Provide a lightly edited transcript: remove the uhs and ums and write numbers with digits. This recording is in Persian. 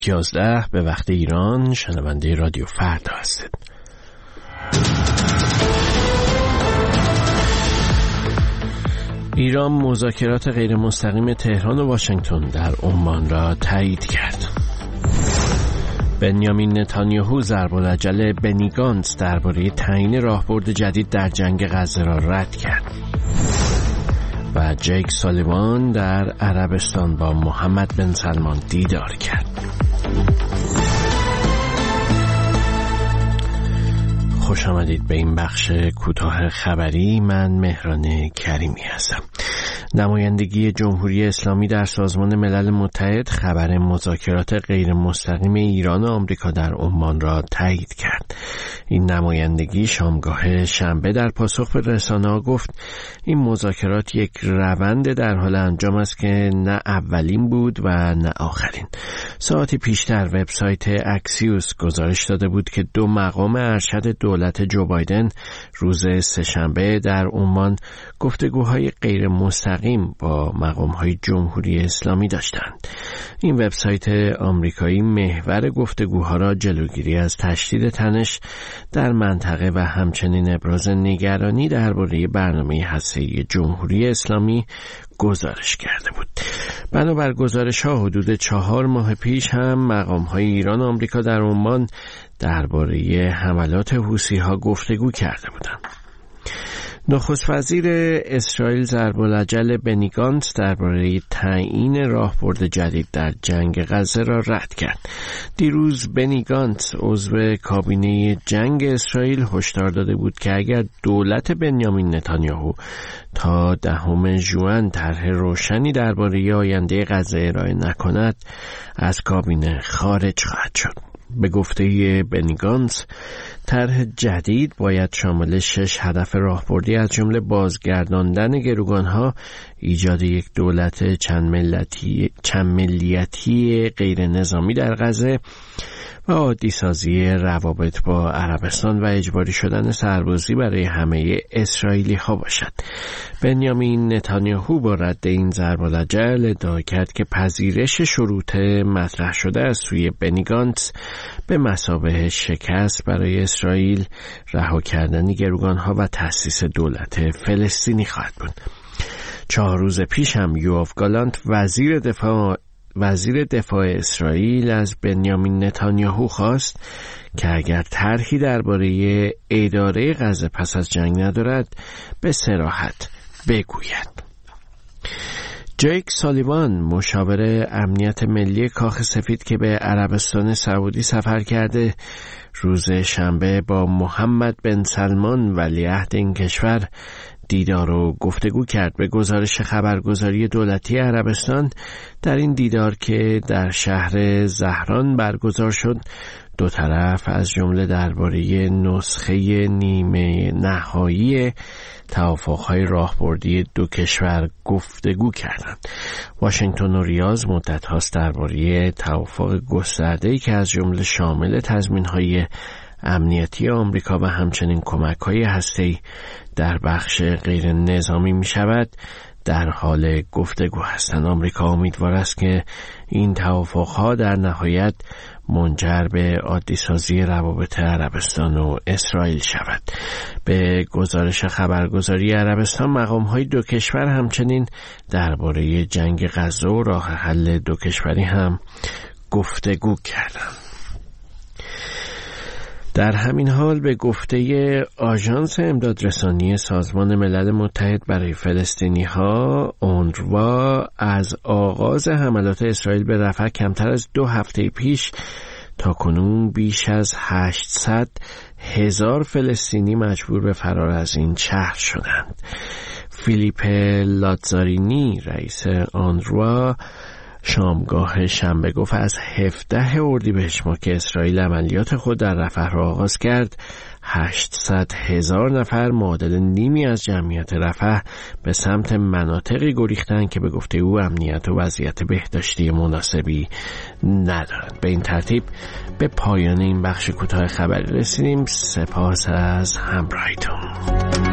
11 به وقت ایران شنونده رادیو فردا هستید. ایران مذاکرات غیر مستقیم تهران و واشنگتن در عمان را تایید کرد. بنیامین نتانیاهو ضرب‌العجل بنی گانتز درباره تعیین راهبرد جدید در جنگ غزه را رد کرد. و جیک سالیوان در عربستان با محمد بن سلمان دیدار کرد. خوش آمدید به این بخش کوتاه خبری. من مهران کریمی هستم. نمایندگی جمهوری اسلامی در سازمان ملل متحد خبر مذاکرات غیر مستقیم ایران و آمریکا در عمان را تایید کرد. این نمایندگی شامگاه شنبه در پاسخ به رسانه‌ها گفت این مذاکرات یک روند در حال انجام است که نه اولین بود و نه آخرین. ساعتی پیشتر وبسایت اکسیوس گزارش داده بود که 2 مقام ارشد دولت جو بایدن روز سه‌شنبه در عمان گفتگوهای غیر مستقیم با مقام‌های جمهوری اسلامی داشتند. این وبسایت آمریکایی محور گفتگوها را جلوگیری از تشدید تنش در منطقه و همچنین ابراز نگرانی درباره برنامه هسته‌ای جمهوری اسلامی گزارش کرده بود. بنابر گزارش‌ها حدود 4 ماه پیش هم مقام‌های ایران و آمریکا در عمان درباره حملات حوثی‌ها گفتگو کرده بودند. نخست وزیر اسرائیل ضرب‌العجل بنی گانتز درباره تعیین راهبرد جدید در جنگ غزه را رد کرد. دیروز بنی گانتز عضو کابینه جنگ اسرائیل هشدار داده بود که اگر دولت بنیامین نتانیاهو تا 10 ژوئن طرح روشنی درباره آینده غزه ارائه نکند از کابینه خارج خواهد شد. به گفته بنی گانتز طرح جدید باید شامل 6 هدف راهبردی از جمله بازگرداندن گروگانها، ایجاد یک دولت چند ملیتی غیر نظامی در غزه و عادی سازی روابط با عربستان و اجباری شدن سربازی برای همه اسرائیلی ها باشد. بنیامین نتانیاهو با رد این ضرب‌العجل ادعا کرد که پذیرش شروط مطرح شده از سوی بنی گانتز به مثابه شکست برای اسرائیل، رها کردن گروگانها و تأسیس دولت فلسطینی خواهد بود. 4 روز پیش هم یوآف گالانت وزیر دفاع اسرائیل از بنیامین نتانیاهو خواست که اگر طرحی درباره اداره غزه پس از جنگ ندارد به صراحت بگوید. جیک سالیوان مشاور امنیت ملی کاخ سفید که به عربستان سعودی سفر کرده روز شنبه با محمد بن سلمان ولیعهد این کشور دیدار و گفتگو کرد. به گزارش خبرگزاری دولتی عربستان در این دیدار که در شهر زهران برگزار شد 2 طرف از جمله درباره نسخه نیمه نهایی توافق‌های راهبردی 2 کشور گفتگو کردند. واشنگتن و ریاض مدت هاست درباره توافق گسترده‌ای که از جمله شامل تضمین‌های امنیتی آمریکا و همچنین کمک‌های هسته‌ای در بخش غیر نظامی می شود در حال گفتگو هستند. آمریکا امیدوار است که این توافق‌ها در نهایت منجر به عادی سازی روابط عربستان و اسرائیل شود. به گزارش خبرگزاری عربستان مقام‌های 2 کشور همچنین درباره جنگ غزه و راه حل 2 کشوری هم گفتگو کردند. در همین حال به گفته آژانس امدادرسانی سازمان ملل متحد برای فلسطینی‌ها اونروا از آغاز حملات اسرائیل به رفح کمتر از 2 هفته پیش تاکنون بیش از 800,000 فلسطینی مجبور به فرار از این شهر شدند. فیلیپ لاتزارینی رئیس اونروا شامگاه شنبه گفت از 17 اردیبهشت ماه که اسرائیل عملیات خود در رفح را آغاز کرد 800,000 نفر معادل نیمی از جمعیت رفح به سمت مناطقی گریختند که به گفته او امنیت و وضعیت بهداشتی مناسبی ندارند. به این ترتیب به پایان این بخش کوتاه خبری رسیدیم. سپاس از همراهیتون.